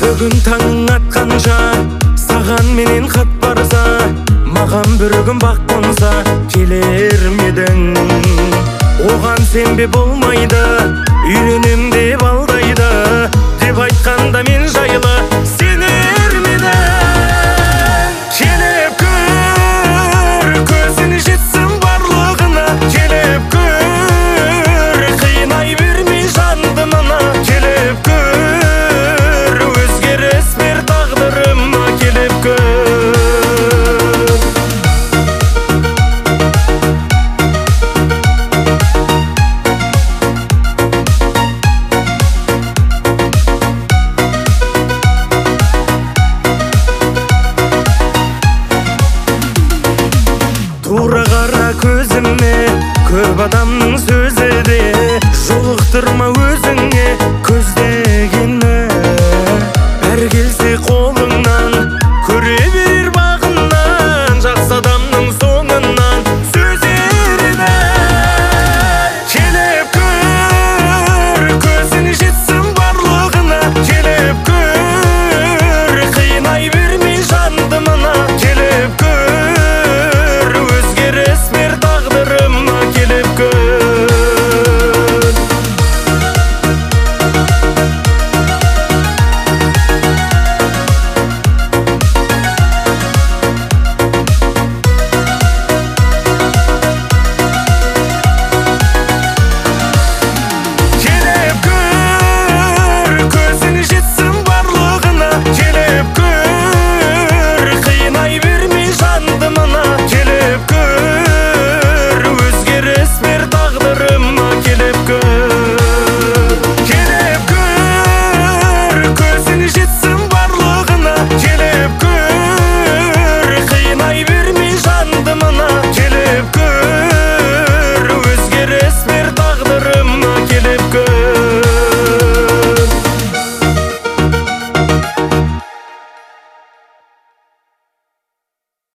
Бүгін таңың атқанша саған менен хат барса, маған бір күн бақ қонса келер медің? Оған сенбе болмайды, үйленем деп алдайды, деп айтқанда мен жайлы сенер медің? Келіп көр, көзің жетсін барлығына, келіп көр, қинай бермей жанды мына. Келіп көр, өзгеріс бер тағдырыма, келіп көр. Тура қара көзіме, көп адамның сөзі де жолықтырма